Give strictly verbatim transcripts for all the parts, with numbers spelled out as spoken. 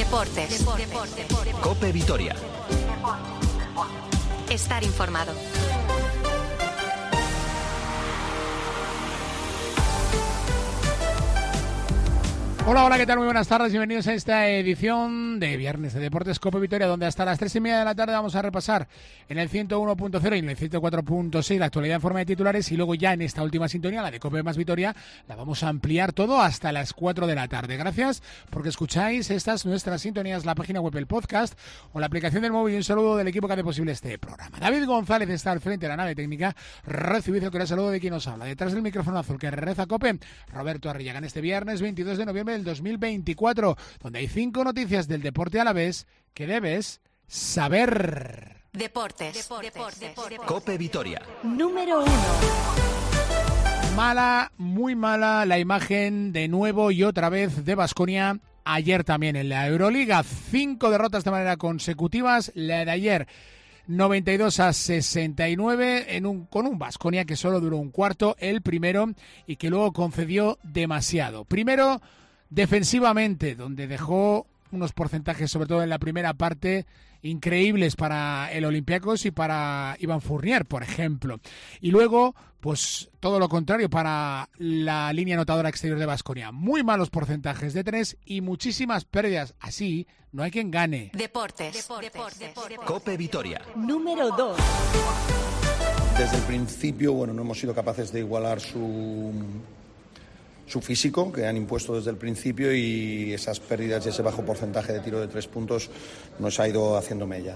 Deportes. Deportes. COPE Vitoria. Estar informado. Hola, hola, ¿qué tal? Muy buenas tardes, bienvenidos a esta edición de Viernes de Deportes COPE Vitoria, donde hasta las tres y media de la tarde vamos a repasar en el ciento uno punto cero y en el ciento cuatro punto seis la actualidad en forma de titulares, y luego ya en esta última sintonía, la de COPE más Vitoria, la vamos a ampliar todo hasta las cuatro de la tarde. Gracias porque escucháis estas nuestras sintonías, la página web, el podcast o la aplicación del móvil, y un saludo del equipo que hace posible este programa. David González está al frente de la nave técnica, recibid el que era saludo de quien nos habla. Detrás del micrófono azul que reza COPE, Roberto Arrillaga, en este viernes veintidós de noviembre del dos mil veinticuatro, donde hay cinco noticias del deporte alavés que debes saber. Deportes. Deportes. Deportes. COPE Vitoria. Número uno. Mala, muy mala la imagen de nuevo y otra vez de Baskonia. Ayer también en la Euroliga, cinco derrotas de manera consecutivas. La de ayer, noventa y dos a sesenta y nueve en un, con un Baskonia que solo duró un cuarto, el primero, y que luego concedió demasiado. Primero, defensivamente, donde dejó unos porcentajes, sobre todo en la primera parte, increíbles para el Olympiacos y para Iván Fournier, por ejemplo. Y luego, pues todo lo contrario para la línea anotadora exterior de Baskonia. Muy malos porcentajes de tres y muchísimas pérdidas. Así no hay quien gane. Deportes. Deportes. Deportes. COPE Vitoria. Número dos. Desde el principio, bueno, no hemos sido capaces de igualar su... su físico, que han impuesto desde el principio, y esas pérdidas y ese bajo porcentaje de tiro de tres puntos nos ha ido haciendo mella.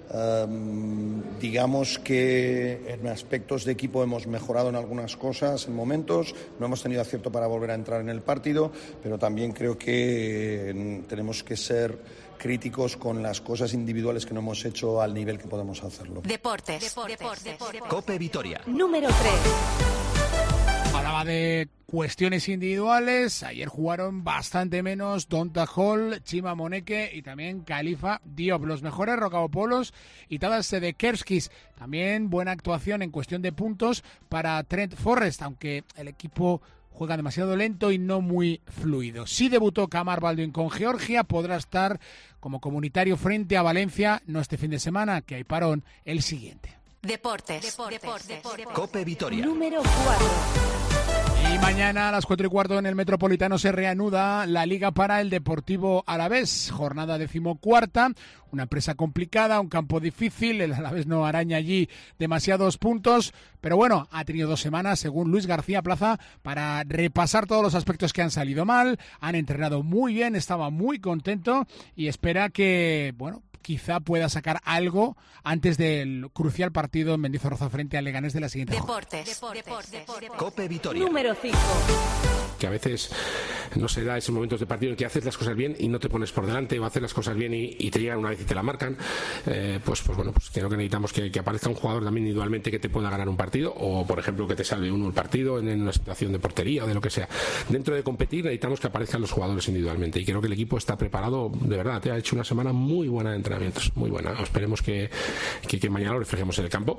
Um, digamos que en aspectos de equipo hemos mejorado en algunas cosas, en momentos, no hemos tenido acierto para volver a entrar en el partido, pero también creo que tenemos que ser críticos con las cosas individuales que no hemos hecho al nivel que podemos hacerlo. Deportes. Deportes. Deportes. COPE Vitoria. Número tres. Hablaba de cuestiones individuales. Ayer jugaron bastante menos Donta Hall, Chima Moneke y también Khalifa Diop. Los mejores Rocabopolos y Tadas Sedekerskis. También buena actuación en cuestión de puntos para Trent Forrest, aunque el equipo juega demasiado lento y no muy fluido. Sí debutó Kamar Baldwin con Georgia, podrá estar como comunitario frente a Valencia, no este fin de semana, que hay parón, el siguiente. Deportes. Deportes. Deportes. COPE Vitoria. Número cuatro. Y mañana a las cuatro y cuarto en el Metropolitano se reanuda la Liga para el Deportivo Alavés. Jornada decimocuarta, una empresa complicada, un campo difícil. El Alavés no araña allí demasiados puntos, pero bueno, ha tenido dos semanas, según Luis García Plaza, para repasar todos los aspectos que han salido mal. Han entrenado muy bien, estaba muy contento y espera que, bueno, quizá pueda sacar algo antes del crucial partido en Mendizorroza frente al Leganés de la siguiente Deportes. jornada. Deportes. Deportes. COPE Vitoria. Número cinco. Que a veces no se da esos momentos de partido en que haces las cosas bien y no te pones por delante, o haces las cosas bien y, y te llegan una vez y te la marcan. Eh, pues, pues bueno, pues creo que necesitamos que, que aparezca un jugador también individualmente que te pueda ganar un partido, o por ejemplo que te salve uno el partido en, en una situación de portería o de lo que sea. Dentro de competir necesitamos que aparezcan los jugadores individualmente, y creo que el equipo está preparado, de verdad, te ha hecho una semana muy buena de entrenamientos, muy buena. Esperemos que, que, que mañana lo reflejemos en el campo.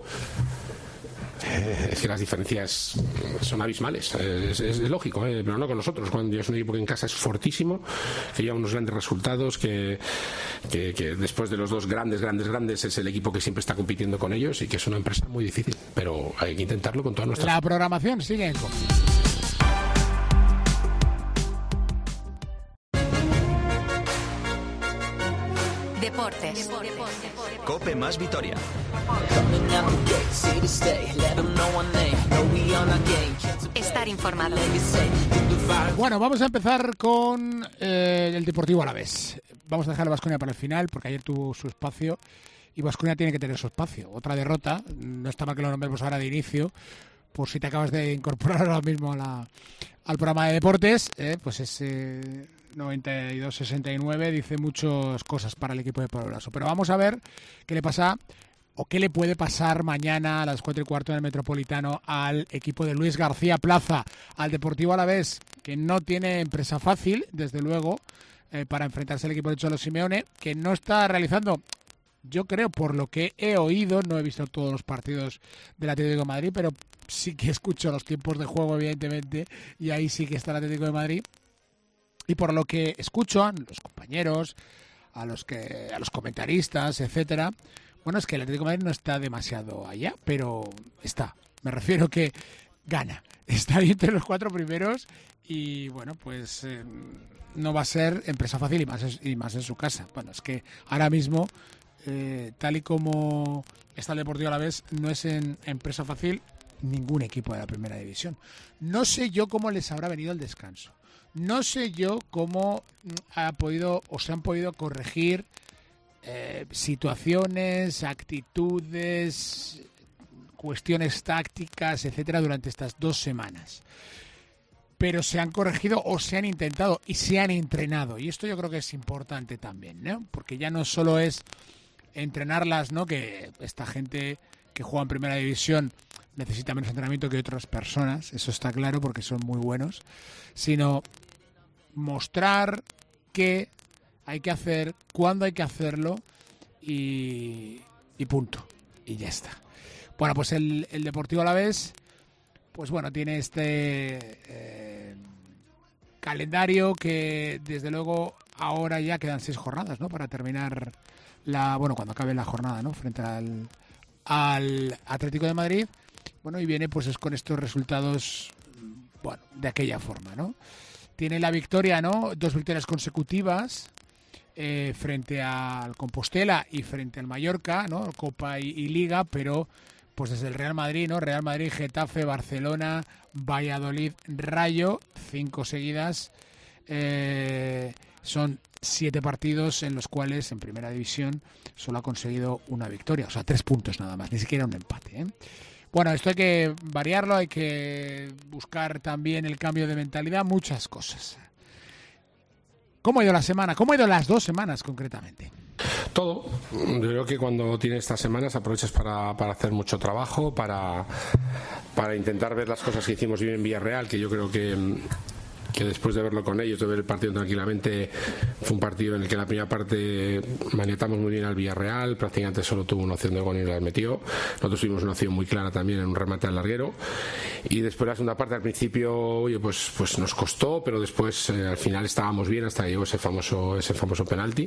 Eh, es que las diferencias son abismales, eh, es, es, es lógico, eh, pero no con nosotros. Cuando es un equipo que en casa es fortísimo, que lleva unos grandes resultados, que, que, que después de los dos grandes, grandes, grandes es el equipo que siempre está compitiendo con ellos, y que es una empresa muy difícil, pero hay que intentarlo con toda nuestra... La programación sigue en COPE. Deportes. COPE más Vitoria. Estar informado. Bueno, vamos a empezar con eh, el Deportivo Alavés. Vamos a dejar a Baskonia para el final, porque ayer tuvo su espacio y Baskonia tiene que tener su espacio. Otra derrota, no está mal que lo nombremos ahora de inicio, por si te acabas de incorporar ahora mismo a la, al programa de deportes, eh, pues es eh, noventa y dos a sesenta y nueve, dice muchas cosas para el equipo de Pablo Laso. Pero vamos a ver qué le pasa o qué le puede pasar mañana a las cuatro y cuarto en el Metropolitano al equipo de Luis García Plaza, al Deportivo Alavés, que no tiene empresa fácil, desde luego, eh, para enfrentarse al equipo de Cholo Simeone, que no está realizando, yo creo, por lo que he oído, no he visto todos los partidos del Atlético de Madrid, pero sí que escucho los tiempos de juego, evidentemente, y ahí sí que está el Atlético de Madrid. Y por lo que escucho a los compañeros, a los que a los comentaristas, etcétera. Bueno, es que el Atlético de Madrid no está demasiado allá, pero está. Me refiero que gana. Está ahí entre los cuatro primeros y, bueno, pues eh, no va a ser empresa fácil y más, y más en su casa. Bueno, es que ahora mismo, eh, tal y como está el Deportivo Alavés, no es en empresa fácil ningún equipo de la primera división. No sé yo cómo les habrá venido el descanso. No sé yo cómo ha podido o se han podido corregir eh, situaciones, actitudes, cuestiones tácticas, etcétera, durante estas dos semanas. Pero se han corregido o se han intentado y se han entrenado. Y esto yo creo que es importante también, ¿no? Porque ya no solo es entrenarlas, ¿no? Que esta gente que juega en primera división necesita menos entrenamiento que otras personas, eso está claro porque son muy buenos, sino mostrar qué hay que hacer, cuándo hay que hacerlo y, y punto. Y ya está. Bueno, pues el, el Deportivo Alavés, pues bueno, tiene este eh, calendario que desde luego ahora ya quedan seis jornadas, ¿no? Para terminar la, bueno, cuando acabe la jornada, ¿no? Frente al, al Atlético de Madrid. Bueno, y viene pues es con estos resultados, bueno, de aquella forma, ¿no? Tiene la victoria, ¿no? Dos victorias consecutivas eh, frente al Compostela y frente al Mallorca, ¿no? Copa y, y Liga, pero pues desde el Real Madrid, ¿no? Real Madrid, Getafe, Barcelona, Valladolid, Rayo, cinco seguidas. Eh, son siete partidos en los cuales en primera división solo ha conseguido una victoria, o sea, tres puntos nada más, ni siquiera un empate, ¿eh? Bueno, esto hay que variarlo, hay que buscar también el cambio de mentalidad, muchas cosas. ¿Cómo ha ido la semana? ¿Cómo ha ido las dos semanas concretamente? Todo. Yo creo que cuando tienes estas semanas aprovechas para, para hacer mucho trabajo, para, para intentar ver las cosas que hicimos bien en Villarreal, que yo creo que... que después de verlo con ellos, de ver el partido tranquilamente, fue un partido en el que la primera parte maniatamos muy bien al Villarreal, prácticamente solo tuvo una opción de gol y la metió. Nosotros tuvimos una opción muy clara también en un remate al larguero, y después la segunda parte al principio, oye, pues, pues nos costó, pero después eh, al final estábamos bien hasta que llegó ese famoso, ese famoso penalti.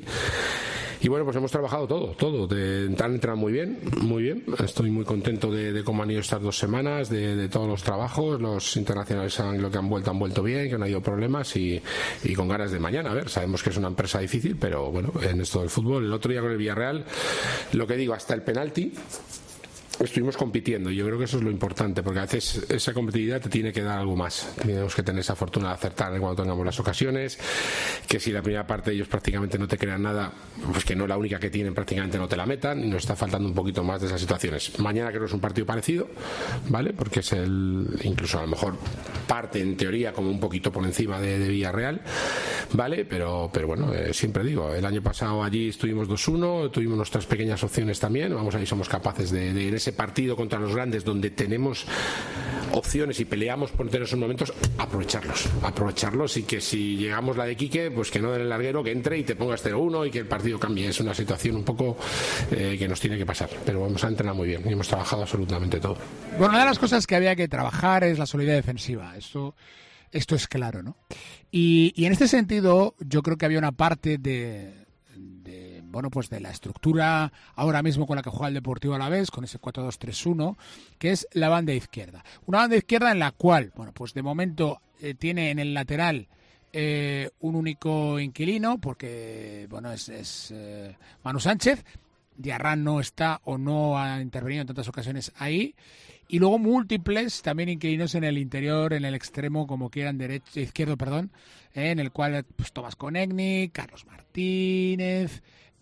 Y bueno, pues hemos trabajado todo, todo. De, han entrado muy bien, muy bien. Estoy muy contento de, de cómo han ido estas dos semanas, de, de todos los trabajos. Los internacionales han, lo que han vuelto, han vuelto bien, que no ha habido problemas y, y con ganas de mañana. A ver, sabemos que es una empresa difícil, pero bueno, en esto del fútbol. El otro día con el Villarreal, lo que digo, hasta el penalti estuvimos compitiendo, y yo creo que eso es lo importante, porque a veces esa competitividad te tiene que dar algo más. Tenemos que tener esa fortuna de acertar cuando tengamos las ocasiones, que si la primera parte ellos prácticamente no te crean nada, pues que no la única que tienen prácticamente no te la metan, y nos está faltando un poquito más de esas situaciones. Mañana creo que es un partido parecido, ¿vale? Porque es el, incluso a lo mejor parte en teoría como un poquito por encima de, de Villarreal, ¿vale? Pero, pero bueno, eh, siempre digo, el año pasado allí estuvimos dos uno, tuvimos nuestras pequeñas opciones también, vamos a ver si somos capaces de, de ir ese partido contra los grandes donde tenemos opciones y peleamos por tener esos momentos, aprovecharlos, aprovecharlos y que si llegamos la de Quique, pues que no den el larguero, que entre y te pongas cero uno y que el partido cambie. Es una situación un poco eh, que nos tiene que pasar, pero vamos a entrenar muy bien y hemos trabajado absolutamente todo. Bueno, una de las cosas que había que trabajar es la solidez defensiva, esto, esto es claro, ¿no? Y, y en este sentido yo creo que había una parte de, de bueno, pues de la estructura ahora mismo con la que juega el Deportivo Alavés, con ese cuatro dos tres uno, que es la banda izquierda. Una banda izquierda en la cual, bueno, pues de momento eh, tiene en el lateral eh, un único inquilino, porque, bueno, es, es eh, Manu Sánchez. Diarrán no está o no ha intervenido en tantas ocasiones ahí. Y luego múltiples también inquilinos en el interior, en el extremo, como quieran, derecho, izquierdo, perdón, eh, en el cual pues Tomás Konechny, Carlos Martínez,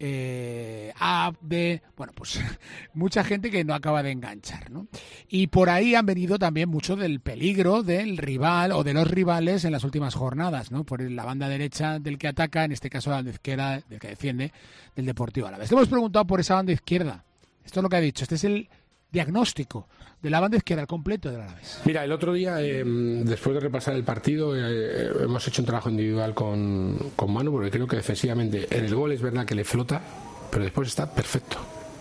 eh, Abde, bueno, pues mucha gente que no acaba de enganchar, ¿no? Y por ahí han venido también mucho del peligro del rival o de los rivales en las últimas jornadas, ¿no? Por la banda derecha del que ataca, en este caso la banda izquierda del que defiende, del Deportivo Alavés. Le hemos preguntado por esa banda izquierda. Esto es lo que ha dicho. Este es el diagnóstico de la banda izquierda, el completo del Alavés. Mira, el otro día, eh, después de repasar el partido, eh, hemos hecho un trabajo individual con, con Manu, porque creo que defensivamente en el gol es verdad que le flota, pero después está perfecto.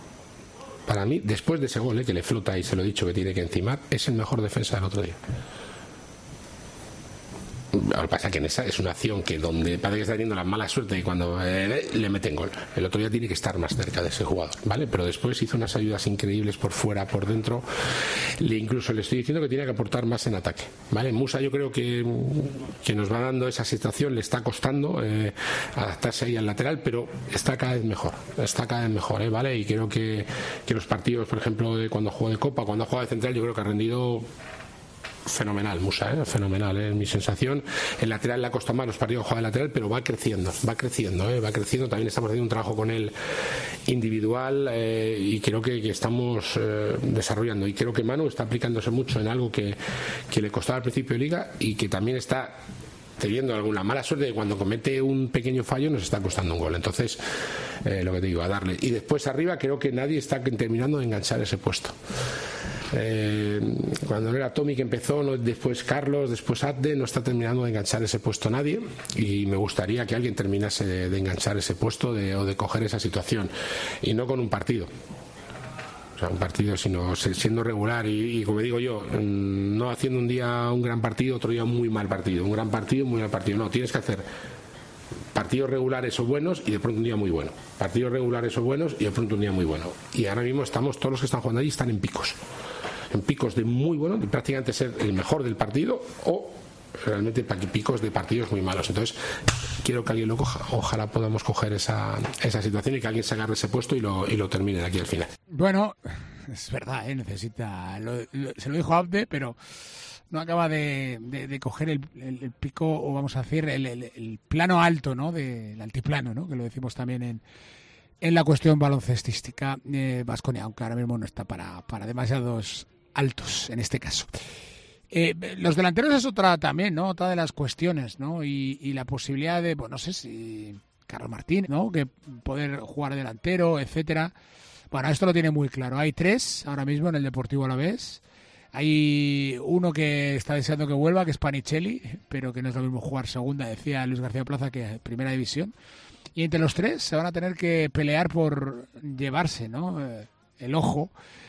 Para mí, después de ese gol eh, que le flota, y se lo he dicho que tiene que encimar, es el mejor defensa del otro día. Lo que pasa es que en esa es una acción que donde parece que está teniendo la mala suerte y cuando eh, le meten gol. El otro día tiene que estar más cerca de ese jugador, ¿vale? Pero después hizo unas ayudas increíbles por fuera, por dentro. Le, incluso le estoy diciendo que tiene que aportar más en ataque, ¿vale? Musa yo creo que, que nos va dando esa situación, le está costando eh, adaptarse ahí al lateral, pero está cada vez mejor, está cada vez mejor, ¿eh? ¿Vale? Y creo que, que los partidos, por ejemplo, de cuando juega de Copa, cuando ha jugado de central, yo creo que ha rendido fenomenal Musa, ¿eh? fenomenal, ¿eh? Mi sensación. El lateral le ha costado más los partidos juega de lateral, pero va creciendo, va creciendo, ¿eh? va creciendo. También estamos haciendo un trabajo con él individual eh, y creo que, que estamos eh, desarrollando. Y creo que Manu está aplicándose mucho en algo que, que le costaba al principio de liga y que también está teniendo alguna mala suerte de cuando comete un pequeño fallo nos está costando un gol. Entonces, eh, lo que te digo, a darle. Y después arriba creo que nadie está terminando de enganchar ese puesto. Eh, cuando no era Tommy que empezó, no, después Carlos, después Adde, no está terminando de enganchar ese puesto nadie y me gustaría que alguien terminase de, de enganchar ese puesto de, o de coger esa situación y no con un partido. O sea, un partido, sino siendo regular y, y como digo yo, no haciendo un día un gran partido, otro día un muy mal partido, un gran partido, muy mal partido. No, tienes que hacer partidos regulares o buenos y de pronto un día muy bueno. Partidos regulares o buenos y de pronto un día muy bueno. Y ahora mismo estamos, todos los que están jugando allí están en picos. En picos de muy bueno, de prácticamente ser el mejor del partido o realmente picos de partidos muy malos. Entonces, quiero que alguien lo coja. Ojalá podamos coger esa, esa situación y que alguien se agarre ese puesto y lo, y lo termine de aquí al final. Bueno, es verdad, ¿eh? Necesita. Lo, lo, se lo dijo Abde, pero no acaba de, de, de coger el, el, el pico, o vamos a decir, el, el, el plano alto, ¿no? De, el altiplano, ¿no? Que lo decimos también en. En la cuestión baloncestística, Baskonia, eh, aunque ahora mismo no está para, para demasiados altos en este caso. Eh, los delanteros es otra también, ¿no? Otra de las cuestiones, ¿no? Y, y la posibilidad de, pues no sé si Carlos Martín, ¿no? Que poder jugar delantero, etcétera. Bueno, esto lo tiene muy claro. Hay tres ahora mismo en el Deportivo Alavés. Hay uno que está deseando que vuelva, que es Panichelli, pero que no es lo mismo jugar segunda, decía Luis García Plaza, que primera división. Y entre los tres se van a tener que pelear por llevarse, ¿no? Eh, el ojo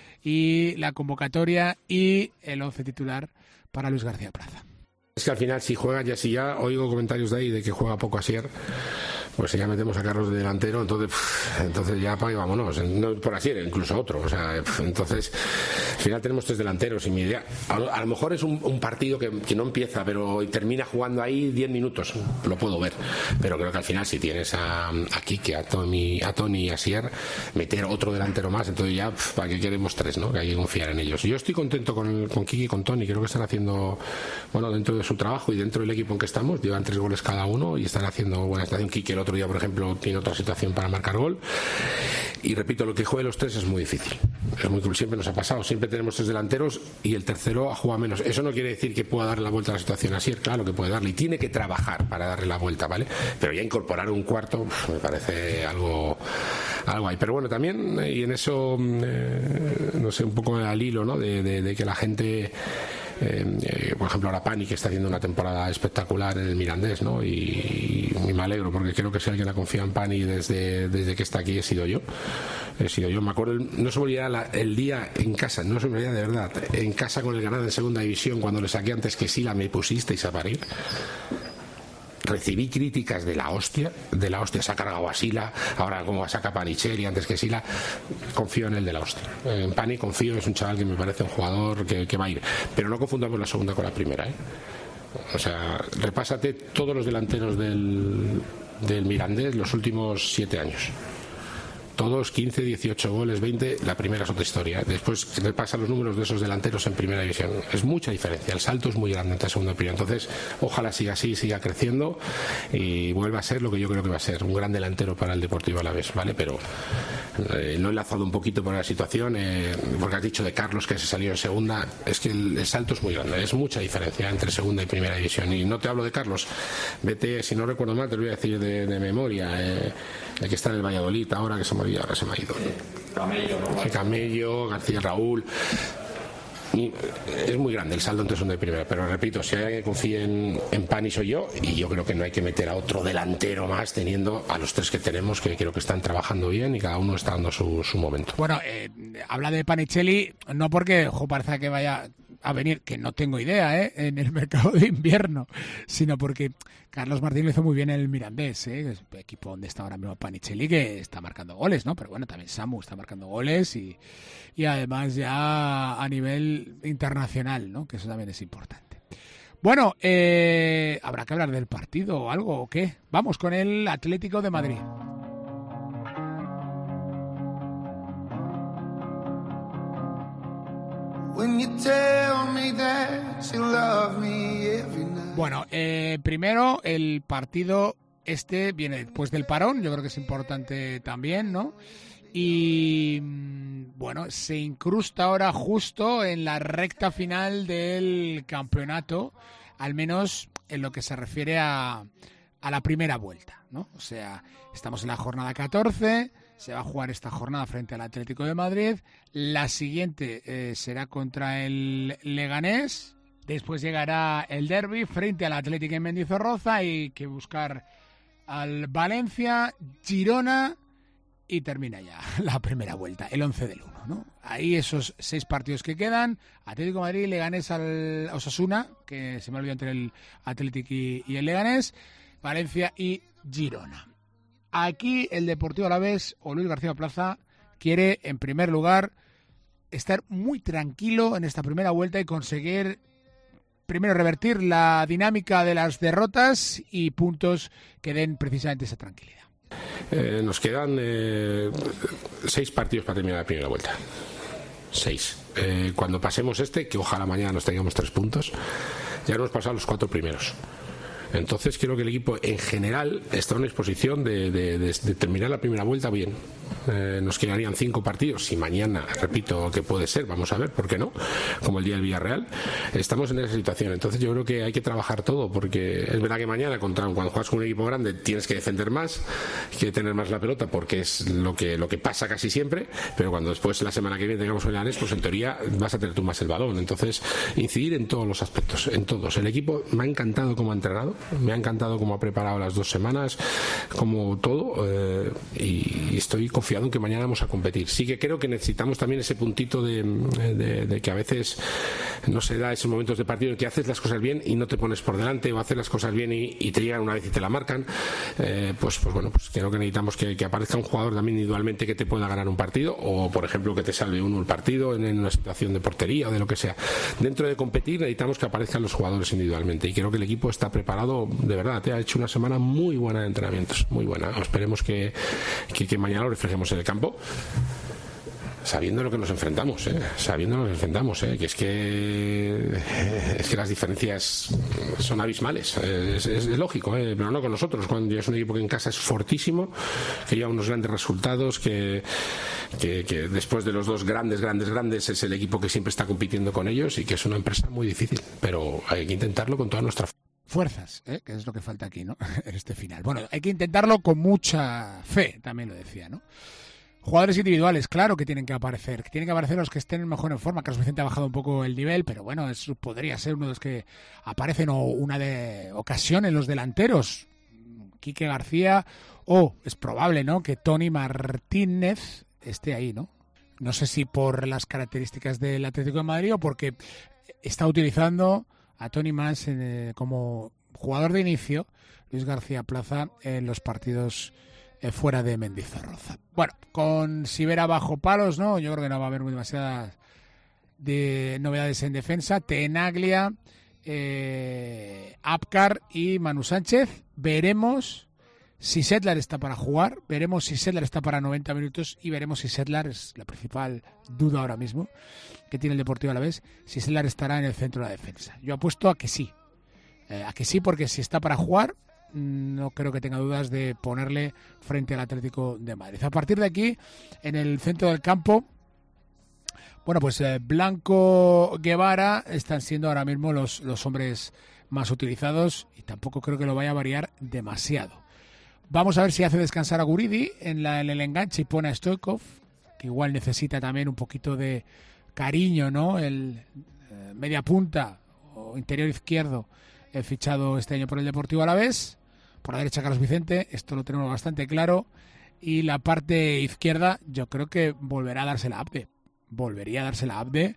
y la convocatoria y el once titular para Luis García Plaza. Es que al final, si juega ya, si ya oigo comentarios de ahí de que juega poco Asier, pues si ya metemos a Carlos de delantero, entonces pff, entonces ya para vámonos, no por Asier, incluso otro, o sea, pff, entonces al final tenemos tres delanteros y mi idea, a, a lo mejor es un, un partido que, que no empieza, pero termina jugando ahí diez minutos, lo puedo ver, pero creo que al final si tienes a, a Kike, a Tony, a Tony y a Asier, meter otro delantero más, entonces ya, pff, ¿para qué queremos tres, no? Que hay que confiar en ellos. Yo estoy contento con, con Kike y con Tony, creo que están haciendo, bueno, dentro de su trabajo y dentro del equipo en que estamos, llevan tres goles cada uno y están haciendo buena estación. Kike el otro día, por ejemplo, tiene otra situación para marcar gol. Y repito, lo que juegue los tres es muy difícil. Es muy siempre nos ha pasado. Siempre tenemos tres delanteros y el tercero ha jugado menos. Eso no quiere decir que pueda darle la vuelta a la situación así. Claro que puede darle y tiene que trabajar para darle la vuelta, ¿vale? Pero ya incorporar un cuarto uf, me parece algo algo ahí. Pero bueno, también, y en eso, eh, no sé, un poco al hilo, ¿no? De, de, de que la gente. Eh, eh, por ejemplo ahora Pani, que está haciendo una temporada espectacular en el Mirandés, ¿no? Y, y me alegro porque creo que si alguien ha confiado en Pani desde, desde que está aquí he sido yo he sido yo, me acuerdo, no se me olvidará la, el día en casa, no se me olvidará de verdad, en casa con el Granada en segunda división, cuando le saqué antes que Sila, me pusisteis a parir. Recibí críticas de la hostia, de la hostia, se ha cargado a Sila, ahora como saca Panichelli antes que Sila. Confío en el de la hostia. En Pani confío, es un chaval que me parece un jugador que, que va a ir. Pero no confundamos la segunda con la primera, ¿eh? O sea, repásate todos los delanteros del, del Mirandés los últimos siete años. Todos quince, dieciocho goles, veinte, la primera es otra historia. Después repasa los números de esos delanteros en primera división. Es mucha diferencia, el salto es muy grande entre segunda y primera. Entonces, ojalá siga así, siga creciendo y vuelva a ser lo que yo creo que va a ser, un gran delantero para el Deportivo Alavés, ¿vale? Pero eh, lo he enlazado un poquito por la situación, eh, porque has dicho de Carlos que se salió en segunda, es que el, el salto es muy grande, es mucha diferencia entre segunda y primera división. Y no te hablo de Carlos, vete, si no recuerdo mal, te lo voy a decir de, de memoria, eh, el que está en el Valladolid ahora, que se me y ahora se me ha ido. Camello, ¿no? Camello, García Raúl. Y es muy grande el saldo entre segunda y primera, pero repito, si hay alguien que confíe en, en Pani soy yo, y yo creo que no hay que meter a otro delantero más teniendo a los tres que tenemos, que creo que están trabajando bien y cada uno está dando su, su momento. Bueno, eh, habla de Panichelli, no porque ojo, parece que vaya a venir, que no tengo idea, ¿eh? En el mercado de invierno, sino porque Carlos Martín lo hizo muy bien en el Mirandés, ¿eh? Es el equipo donde está ahora mismo Panicelli, que está marcando goles, ¿no? Pero bueno, también Samu está marcando goles y, y además ya a nivel internacional, ¿no? Que eso también es importante. Bueno, eh, habrá que hablar del partido o algo, ¿o qué? Vamos con el Atlético de Madrid. Bueno, eh, primero el partido este viene después del parón, yo creo que es importante también, ¿no? Y bueno, se incrusta ahora justo en la recta final del campeonato, al menos en lo que se refiere a, a la primera vuelta, ¿no? O sea, estamos en la jornada catorce. Se va a jugar esta jornada frente al Atlético de Madrid. La siguiente eh, será contra el Leganés. Después llegará el derbi frente al Atlético en Mendizorroza. Hay que buscar al Valencia, Girona y termina ya la primera vuelta, el once del uno, ¿no? Ahí esos seis partidos que quedan. Atlético de Madrid, Leganés al Osasuna, que se me olvidó entre el Atlético y, y el Leganés, Valencia y Girona. Aquí el Deportivo Alavés o Luis García Plaza quiere, en primer lugar, estar muy tranquilo en esta primera vuelta y conseguir, primero, revertir la dinámica de las derrotas y puntos que den precisamente esa tranquilidad. Eh, nos quedan eh, seis partidos para terminar la primera vuelta. Seis. Eh, cuando pasemos este, que ojalá mañana nos tengamos tres puntos, ya hemos pasado los cuatro primeros. Entonces creo que el equipo en general está en una exposición de, de, de, de terminar la primera vuelta bien. Eh, nos quedarían cinco partidos y mañana, repito, que puede ser, vamos a ver, ¿por qué no? Como el día del Villarreal, estamos en esa situación. Entonces yo creo que hay que trabajar todo, porque es verdad que mañana contra, cuando juegas con un equipo grande tienes que defender más, que tener más la pelota, porque es lo que, lo que pasa casi siempre, pero cuando después la semana que viene tengamos el Leganés, pues en teoría vas a tener tú más el balón. Entonces incidir en todos los aspectos, en todos. El equipo me ha encantado cómo ha entrenado, me ha encantado cómo ha preparado las dos semanas, como todo, eh, y estoy confiado en que mañana vamos a competir. Sí que creo que necesitamos también ese puntito de, de, de que a veces no se da esos momentos de partido en que haces las cosas bien y no te pones por delante, o haces las cosas bien y, y te llegan una vez y te la marcan. Eh, pues, pues bueno, pues creo que necesitamos que, que aparezca un jugador también individualmente que te pueda ganar un partido, o por ejemplo que te salve uno el partido en, en una situación de portería o de lo que sea. Dentro de competir necesitamos que aparezcan los jugadores individualmente, y creo que el equipo está preparado, de verdad, te ha hecho una semana muy buena de entrenamientos, muy buena. Esperemos que, que, que mañana lo reflejemos en el campo, sabiendo lo que nos enfrentamos, ¿eh? sabiendo lo que nos enfrentamos, ¿eh? que es que es que las diferencias son abismales, es, es, es lógico, ¿eh? pero no con nosotros, cuando es un equipo que en casa es fortísimo, que lleva unos grandes resultados, que, que, que después de los dos grandes, grandes, grandes es el equipo que siempre está compitiendo con ellos, y que es una empresa muy difícil, pero hay que intentarlo con toda nuestra fuerzas, ¿eh? que es lo que falta aquí, ¿no? en este final. Bueno, hay que intentarlo con mucha fe, también lo decía, ¿no? Jugadores individuales, claro que tienen que aparecer, que tienen que aparecer los que estén mejor en forma. Carlos Vicente ha bajado un poco el nivel, pero bueno, eso podría ser uno de los que aparecen, o una de ocasión en los delanteros, Quique García, o es probable, ¿no?, que Tony Martínez esté ahí, ¿no? No sé si por las características del Atlético de Madrid o porque está utilizando a Tony más eh, como jugador de inicio, Luis García Plaza, en los partidos eh, fuera de Mendizorroza. Bueno, con Sivera bajo palos, ¿no? Yo creo que no va a haber muy demasiadas de novedades en defensa. Tenaglia, eh, Apcar y Manu Sánchez. Veremos si Sedlar está para jugar, veremos si Sedlar está para noventa minutos, y veremos si Sedlar, es la principal duda ahora mismo que tiene el Deportivo Alavés, si Sedlar estará en el centro de la defensa. Yo apuesto a que sí, eh, a que sí, porque si está para jugar, no creo que tenga dudas de ponerle frente al Atlético de Madrid. A partir de aquí, en el centro del campo, bueno, pues eh, Blanco, Guevara están siendo ahora mismo los, los hombres más utilizados, y tampoco creo que lo vaya a variar demasiado. Vamos a ver si hace descansar a Guridi en, la, en el enganche y pone a Stoichkov, que igual necesita también un poquito de cariño, ¿no? El eh, media punta o interior izquierdo, eh, fichado este año por el Deportivo Alavés. Por la derecha Carlos Vicente, esto lo tenemos bastante claro. Y la parte izquierda yo creo que volverá a dársela a Abde. Volvería a dársela a Abde,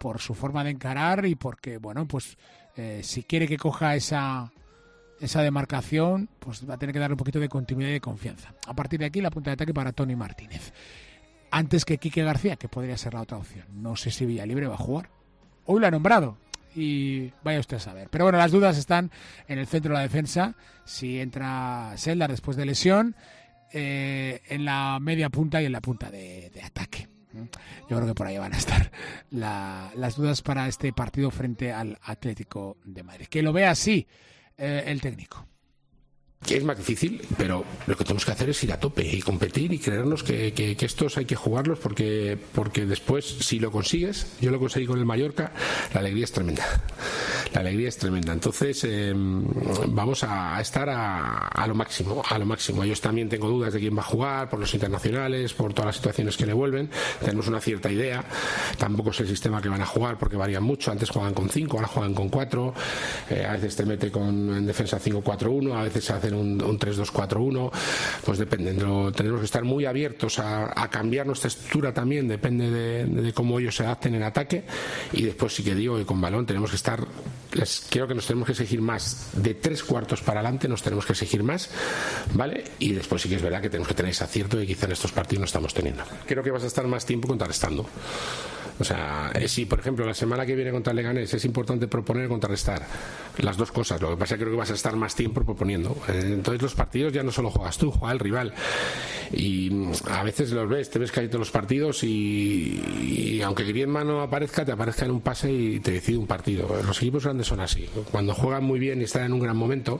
por su forma de encarar y porque, bueno, pues eh, si quiere que coja esa esa demarcación, pues va a tener que darle un poquito de continuidad y de confianza. A partir de aquí, la punta de ataque para Toni Martínez. Antes que Quique García, que podría ser la otra opción. No sé si Villalibre va a jugar. Hoy lo ha nombrado y vaya usted a saber. Pero bueno, las dudas están en el centro de la defensa. Si entra Seldar después de lesión, eh, en la media punta y en la punta de, de ataque. Yo creo que por ahí van a estar la, las dudas para este partido frente al Atlético de Madrid. Que lo vea así eh, el técnico. Que es más difícil, pero lo que tenemos que hacer es ir a tope y competir y creernos que, que, que estos hay que jugarlos porque, porque después, si lo consigues, yo lo conseguí con el Mallorca, la alegría es tremenda. La alegría es tremenda. Entonces, eh, vamos a, a estar a, a lo máximo, a lo máximo. Yo también tengo dudas de quién va a jugar, por los internacionales, por todas las situaciones que le vuelven. Tenemos una cierta idea. Tampoco es el sistema que van a jugar porque varían mucho. Antes juegan con cinco, ahora juegan con cuatro. Eh, a veces te mete con, en defensa cinco cuatro uno, a veces hacen un, un tres dos cuatro uno, pues depende. Lo, tenemos que estar muy abiertos a, a cambiar nuestra estructura también, depende de, de cómo ellos se adapten en ataque. Y después sí que digo que con balón tenemos que estar, les, creo que nos tenemos que exigir más, de tres cuartos para adelante nos tenemos que exigir más, ¿vale? Y después sí que es verdad que tenemos que tener ese acierto que quizá en estos partidos no estamos teniendo. Creo que vas a estar más tiempo contrarrestando. O sea, si por ejemplo la semana que viene contra el Leganés es importante proponer o contrarrestar, las dos cosas. Lo que pasa es que creo que vas a estar más tiempo proponiendo. Entonces los partidos ya no solo juegas tú, juega el rival. Y a veces los ves, te ves que hay todos los partidos y, y aunque Griezmann no aparezca, te aparezca en un pase y te decide un partido. Los equipos grandes son así. Cuando juegan muy bien y están en un gran momento,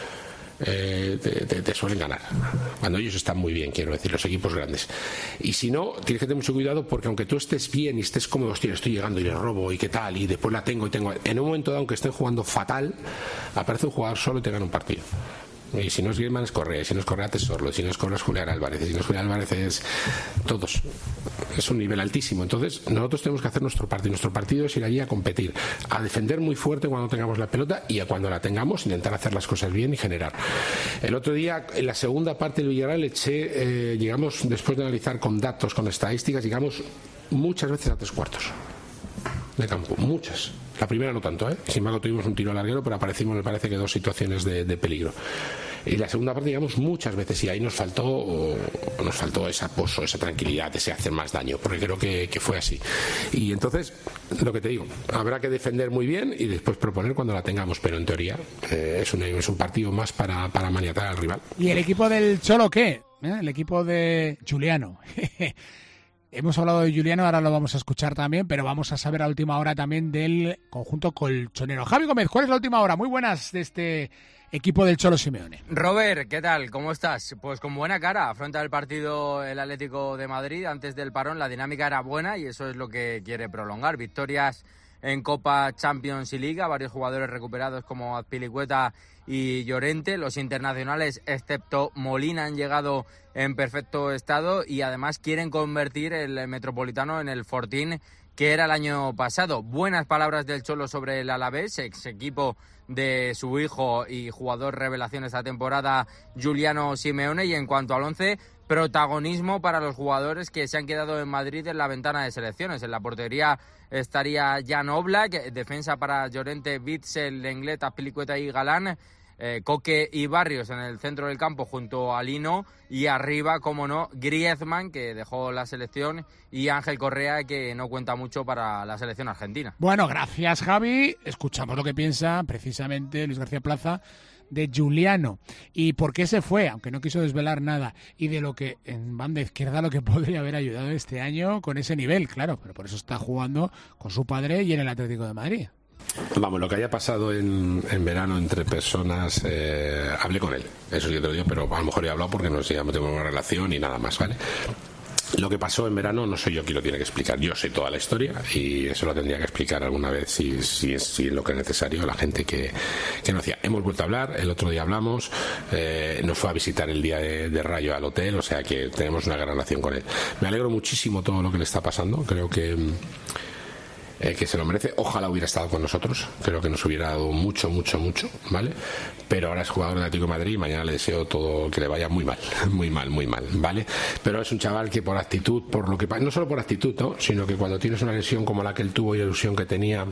Eh, te, te, te suelen ganar cuando ellos están muy bien, quiero decir, los equipos grandes. Y si no, tienes que tener mucho cuidado porque aunque tú estés bien y estés cómodo, hostia, estoy llegando y le robo y qué tal, y después la tengo y tengo, en un momento dado, aunque estén jugando fatal, aparece un jugador solo y te gana un partido. Y si no es Griezmann es Correa, si no es Correa es Sorlo, si no es Correa es Julián Álvarez, si no es Julián Álvarez es todos. Es un nivel altísimo. Entonces nosotros tenemos que hacer nuestro partido. Nuestro partido es ir allí a competir, a defender muy fuerte cuando tengamos la pelota y a cuando la tengamos intentar hacer las cosas bien y generar. El otro día, en la segunda parte del Villarreal, eché, eh, llegamos, después de analizar con datos, con estadísticas, llegamos muchas veces a tres cuartos de campo, muchas. La primera no tanto, ¿eh? Sin embargo tuvimos un tiro al larguero, pero aparecimos, me parece que dos situaciones de, de peligro. Y la segunda parte llegamos muchas veces y ahí nos faltó o, nos faltó esa pozo, esa tranquilidad, ese hacer más daño, porque creo que, que fue así. Y entonces, lo que te digo, habrá que defender muy bien y después proponer cuando la tengamos, pero en teoría eh, es, un, es un partido más para, para maniatar al rival. ¿Y el equipo del Cholo qué? ¿Eh? El equipo de Juliano. Hemos hablado de Juliano, ahora lo vamos a escuchar también, pero vamos a saber a última hora también del conjunto colchonero. Javi Gómez, ¿cuál es la última hora? Muy buenas de este equipo del Cholo Simeone. Robert, ¿qué tal? ¿Cómo estás? Pues con buena cara, afronta el partido el Atlético de Madrid. Antes del parón la dinámica era buena y eso es lo que quiere prolongar. Victorias en Copa, Champions y Liga, varios jugadores recuperados como Azpilicueta y Llorente. Los internacionales, excepto Molina, han llegado en perfecto estado y además quieren convertir el Metropolitano en el Fortín que era el año pasado. Buenas palabras del Cholo sobre el Alavés, ex equipo de su hijo y jugador revelación esta temporada, Juliano Simeone. Y en cuanto al once, protagonismo para los jugadores que se han quedado en Madrid en la ventana de selecciones. En la portería estaría Jan Oblak, defensa para Llorente, Witsel, Lenglet, Azpilicueta y Galán. Eh, Coque y Barrios en el centro del campo junto a Lino y arriba, como no, Griezmann, que dejó la selección, y Ángel Correa, que no cuenta mucho para la selección argentina. Bueno, gracias Javi. Escuchamos lo que piensa precisamente Luis García Plaza de Juliano y por qué se fue, aunque no quiso desvelar nada, y de lo que en banda izquierda lo que podría haber ayudado este año con ese nivel, claro, pero por eso está jugando con su padre y en el Atlético de Madrid. Vamos, lo que haya pasado en, en verano entre personas, eh, hablé con él, eso sí que te lo digo, pero a lo mejor he hablado porque no sé, ya no tengo una relación y nada más, ¿vale? Lo que pasó en verano no soy yo quien lo tiene que explicar, yo sé toda la historia y eso lo tendría que explicar alguna vez si, si, si es lo que es necesario la gente que, que no hacía. Hemos vuelto a hablar, el otro día hablamos, eh, nos fue a visitar el día de, de Rayo al hotel, o sea que tenemos una gran relación con él. Me alegro muchísimo todo lo que le está pasando, creo que eh, que se lo merece. Ojalá hubiera estado con nosotros, creo que nos hubiera dado mucho, mucho, mucho, ¿vale? Pero ahora es jugador del Atlético de Madrid y mañana le deseo todo que le vaya muy mal, muy mal, muy mal, ¿vale? Pero es un chaval que por actitud, por lo que no solo por actitud, ¿no? Sino que cuando tienes una lesión como la que él tuvo y la ilusión que tenía,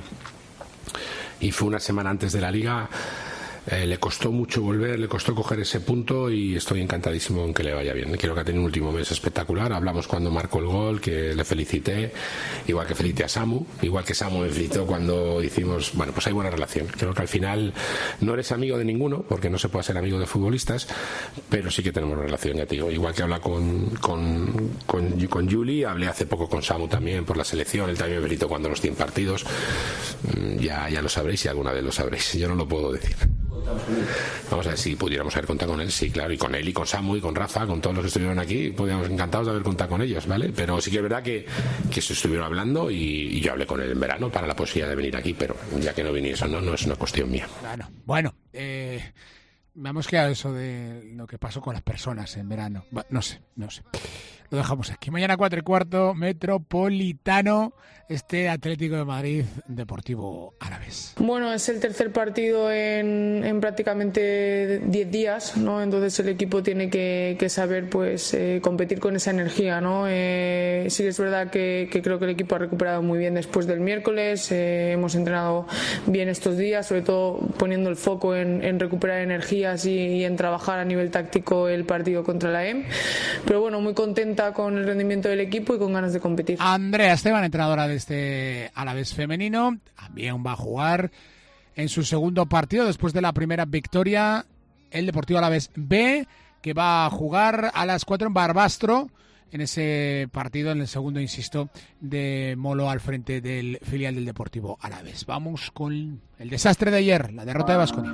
y fue una semana antes de la Liga, Eh, le costó mucho volver, le costó coger ese punto y estoy encantadísimo en que le vaya bien. Creo que ha tenido un último mes espectacular. Hablamos cuando marcó el gol, que le felicité, igual que felicité a Samu, igual que Samu me felicitó cuando hicimos, bueno, pues hay buena relación. Creo que al final no eres amigo de ninguno, porque no se puede ser amigo de futbolistas, pero sí que tenemos relación, ya te digo. Igual que habla con, con, con, con Juli, hablé hace poco con Samu también por la selección, él también me felicitó cuando los cien partidos. Ya, ya lo sabréis y alguna vez lo sabréis, yo no lo puedo decir. Vamos a ver si pudiéramos haber contado con él, sí, claro, y con él y con Samu y con Rafa, con todos los que estuvieron aquí, podríamos encantados de haber contado con ellos, ¿vale? Pero sí que es verdad que, que se estuvieron hablando y, y yo hablé con él en verano para la posibilidad de venir aquí, pero ya que no viniese, no, no es una cuestión mía. Claro. Bueno, eh, me hemos quedado eso de lo que pasó con las personas en verano. Bueno, no sé, no sé. Lo dejamos aquí. Mañana cuatro y cuarto, Metropolitano, este Atlético de Madrid Deportivo Alavés. Bueno, es el tercer partido en, en prácticamente diez días, ¿no? Entonces el equipo tiene que, que saber, pues, eh, competir con esa energía, ¿no? Eh, sí que es verdad que, que creo que el equipo ha recuperado muy bien después del miércoles. Eh, hemos entrenado bien estos días, sobre todo poniendo el foco en, en recuperar energías y, y en trabajar a nivel táctico el partido contra la E M. Pero bueno, muy contenta con el rendimiento del equipo y con ganas de competir. Andrea Esteban, entrenadora de este Alavés femenino, también va a jugar en su segundo partido después de la primera victoria, el Deportivo Alavés B, que va a jugar a las cuatro en Barbastro, en ese partido, en el segundo, insisto, de Molo al frente del filial del Deportivo Alavés. Vamos con el desastre de ayer, la derrota de Baskonia.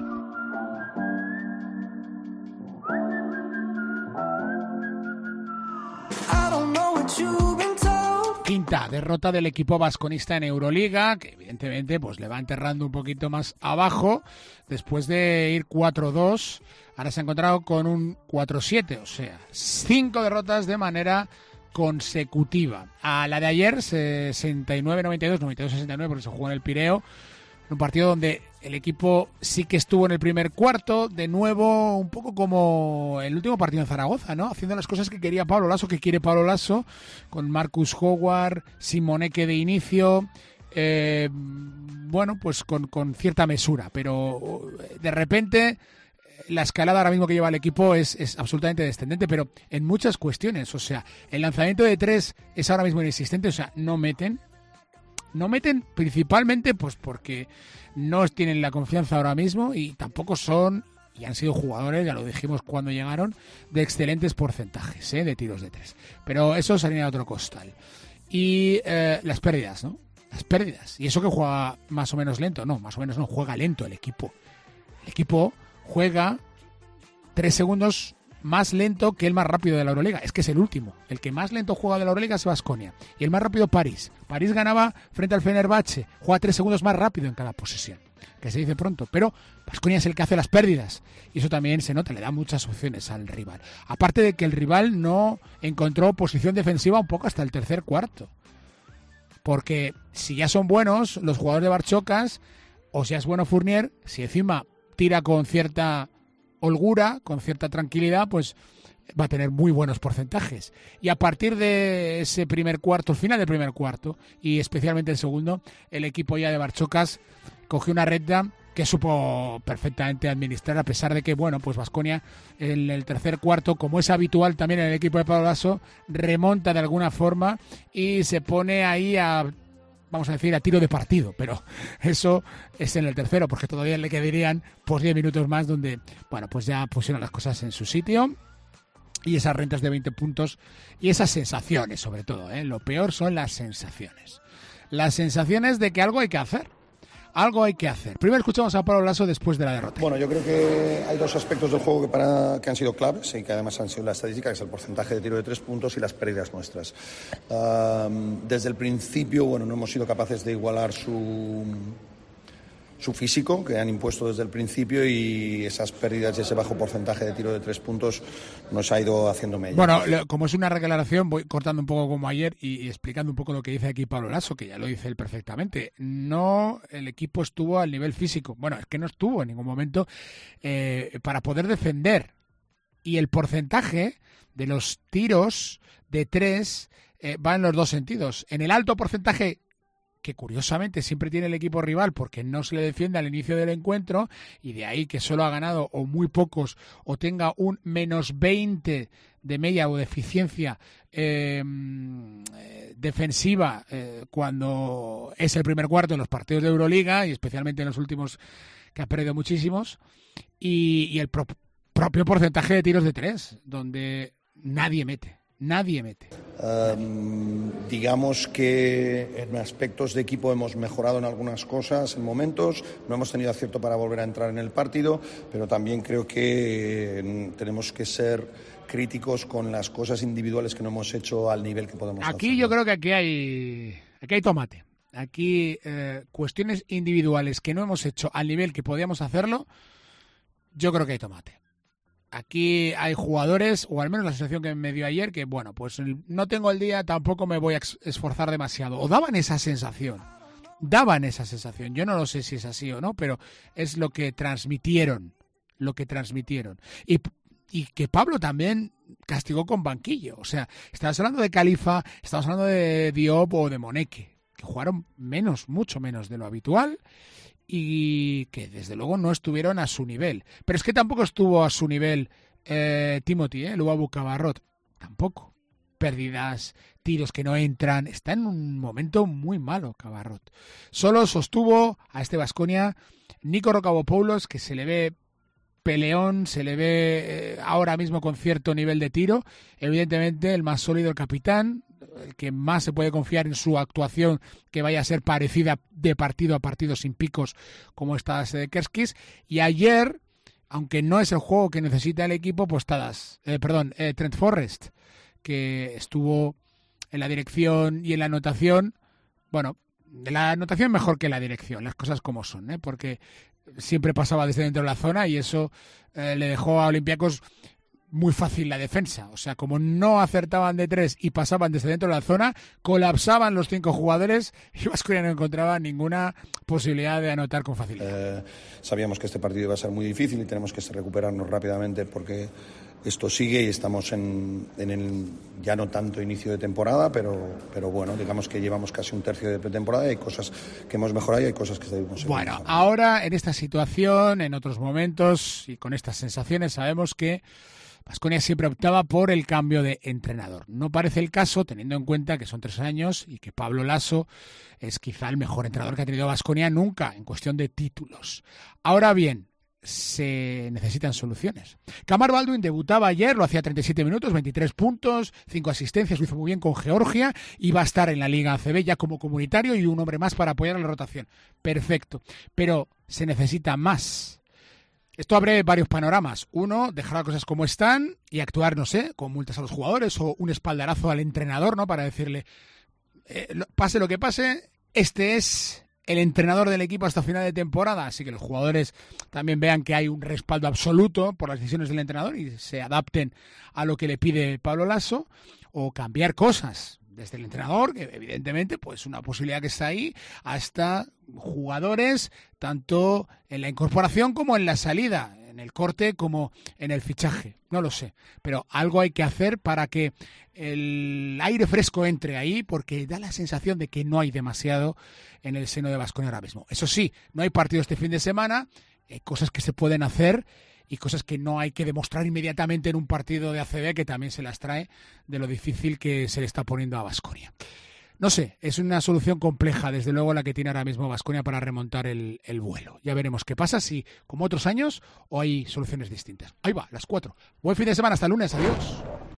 Quinta derrota del equipo vasconista en Euroliga, que evidentemente pues le va enterrando un poquito más abajo después de ir cuatro dos. Ahora se ha encontrado con un cuatro siete, o sea, cinco derrotas de manera consecutiva. A la de ayer, sesenta y nueve noventa y dos, noventa y dos sesenta y nueve, porque se jugó en el Pireo, un partido donde el equipo sí que estuvo en el primer cuarto, de nuevo un poco como el último partido en Zaragoza, ¿no? Haciendo las cosas que quería Pablo Lasso, que quiere Pablo Lasso, con Marcus Howard, Simoneque de inicio, eh, bueno, pues con, con cierta mesura, pero de repente la escalada ahora mismo que lleva el equipo es, es absolutamente descendente, pero en muchas cuestiones, o sea, el lanzamiento de tres es ahora mismo inexistente, o sea, no meten, No meten principalmente pues porque no tienen la confianza ahora mismo y tampoco son, y han sido jugadores, ya lo dijimos cuando llegaron, de excelentes porcentajes, ¿eh? de tiros de tres. Pero eso sería a otro costal. Y eh, las pérdidas, ¿no? Las pérdidas. Y eso que juega más o menos lento. No, más o menos no, juega lento el equipo. El equipo juega tres segundos más lento que el más rápido de la Euroliga. Es que es el último. El que más lento juega de la Euroliga es Baskonia. Y el más rápido París. París ganaba frente al Fenerbahce. Juega tres segundos más rápido en cada posesión. Que se dice pronto. Pero Baskonia es el que hace las pérdidas. Y eso también se nota. Le da muchas opciones al rival. Aparte de que el rival no encontró posición defensiva un poco hasta el tercer cuarto. Porque si ya son buenos los jugadores de Barchocas, o si es bueno Fournier, si encima tira con cierta holgura, con cierta tranquilidad, pues va a tener muy buenos porcentajes. Y a partir de ese primer cuarto, el final del primer cuarto, y especialmente el segundo, el equipo ya de Barchocas cogió una recta que supo perfectamente administrar, a pesar de que, bueno, pues Baskonia en el tercer cuarto, como es habitual también en el equipo de Pablo Lasso, remonta de alguna forma y se pone ahí a, vamos a decir, a tiro de partido, pero eso es en el tercero, porque todavía le quedarían pues diez minutos más donde, bueno, pues ya pusieron las cosas en su sitio y esas rentas de veinte puntos y esas sensaciones, sobre todo, ¿eh? Lo peor son las sensaciones. Las sensaciones de que algo hay que hacer. Algo hay que hacer. Primero escuchamos a Pablo Lasso después de la derrota. Bueno, yo creo que hay dos aspectos del juego que, para, que han sido claves y que además han sido la estadística, que es el porcentaje de tiro de tres puntos y las pérdidas nuestras. Um, desde el principio, bueno, no hemos sido capaces de igualar su, su físico, que han impuesto desde el principio, y esas pérdidas y ese bajo porcentaje de tiro de tres puntos nos ha ido haciendo mella. Bueno, como es una declaración, voy cortando un poco como ayer y, y explicando un poco lo que dice aquí Pablo Laso, que ya lo dice él perfectamente. No, el equipo estuvo al nivel físico. Bueno, es que no estuvo en ningún momento eh, para poder defender. Y el porcentaje de los tiros de tres eh, va en los dos sentidos. En el alto porcentaje, que curiosamente siempre tiene el equipo rival porque no se le defiende al inicio del encuentro, y de ahí que solo ha ganado o muy pocos o tenga un menos veinte de media o de eficiencia eh, defensiva eh, cuando es el primer cuarto en los partidos de Euroliga, y especialmente en los últimos, que ha perdido muchísimos, y, y el pro- propio porcentaje de tiros de tres, donde nadie mete. Nadie mete. Um, digamos que en aspectos de equipo hemos mejorado en algunas cosas, en momentos, no hemos tenido acierto para volver a entrar en el partido, pero también creo que tenemos que ser críticos con las cosas individuales que no hemos hecho al nivel que podemos hacer. Aquí yo creo que aquí hay, aquí hay tomate. Aquí eh, cuestiones individuales que no hemos hecho al nivel que podíamos hacerlo, yo creo que hay tomate. Aquí hay jugadores, o al menos la sensación que me dio ayer, que bueno, pues no tengo el día, tampoco me voy a esforzar demasiado. O daban esa sensación, daban esa sensación. Yo no lo sé si es así o no, pero es lo que transmitieron, lo que transmitieron. Y, y que Pablo también castigó con banquillo. O sea, estabas hablando de Califa, estabas hablando de Diop o de Moneke, que jugaron menos, mucho menos de lo habitual, y que desde luego no estuvieron a su nivel. Pero es que tampoco estuvo a su nivel eh, Timothy, ¿eh? Luabu Cabarrot, tampoco. Pérdidas, tiros que no entran, está en un momento muy malo Cabarrot. Solo sostuvo a este Baskonia Nico Rocabopoulos, que se le ve peleón, se le ve eh, ahora mismo con cierto nivel de tiro. Evidentemente el más sólido, el capitán, el que más se puede confiar en su actuación, que vaya a ser parecida de partido a partido sin picos como esta de Kerskis. Y ayer, aunque no es el juego que necesita el equipo, pues Tadas, eh, perdón, eh, Trent Forrest, que estuvo en la dirección y en la anotación. Bueno, de la anotación mejor que la dirección, las cosas como son, ¿eh? Porque siempre pasaba desde dentro de la zona y eso eh, le dejó a Olympiacos muy fácil la defensa. O sea, como no acertaban de tres y pasaban desde dentro de la zona, colapsaban los cinco jugadores y Baskonia no encontraba ninguna posibilidad de anotar con facilidad. Eh, sabíamos que este partido iba a ser muy difícil y tenemos que recuperarnos rápidamente porque esto sigue y estamos en, en el ya no tanto inicio de temporada, pero, pero bueno, digamos que llevamos casi un tercio de pretemporada y hay cosas que hemos mejorado y hay cosas que debemos seguir Bueno, mejorando. Ahora en esta situación, en otros momentos y con estas sensaciones, sabemos que Baskonia siempre optaba por el cambio de entrenador. No parece el caso, teniendo en cuenta que son tres años y que Pablo Laso es quizá el mejor entrenador que ha tenido Baskonia nunca en cuestión de títulos. Ahora bien, se necesitan soluciones. Kamar Baldwin debutaba ayer, lo hacía treinta y siete minutos, veintitrés puntos, cinco asistencias, lo hizo muy bien con Georgia y va a estar en la Liga A C B ya como comunitario y un hombre más para apoyar a la rotación. Perfecto, pero se necesita más. Esto abre varios panoramas. Uno, dejar las cosas como están y actuar, no sé, con multas a los jugadores o un espaldarazo al entrenador, ¿no? Para decirle, eh, pase lo que pase, este es el entrenador del equipo hasta final de temporada. Así que los jugadores también vean que hay un respaldo absoluto por las decisiones del entrenador y se adapten a lo que le pide Pablo Laso, o cambiar cosas desde el entrenador, que evidentemente pues una posibilidad que está ahí, hasta jugadores, tanto en la incorporación como en la salida, en el corte como en el fichaje. No lo sé, pero algo hay que hacer para que el aire fresco entre ahí, porque da la sensación de que no hay demasiado en el seno de Baskonia ahora mismo. Eso sí, no hay partido este fin de semana, hay cosas que se pueden hacer y cosas que no hay que demostrar inmediatamente en un partido de A C B, que también se las trae de lo difícil que se le está poniendo a Baskonia. No sé, es una solución compleja, desde luego, la que tiene ahora mismo Baskonia para remontar el, el vuelo. Ya veremos qué pasa, si como otros años o hay soluciones distintas. Ahí va, las cuatro. Buen fin de semana, hasta el lunes, adiós.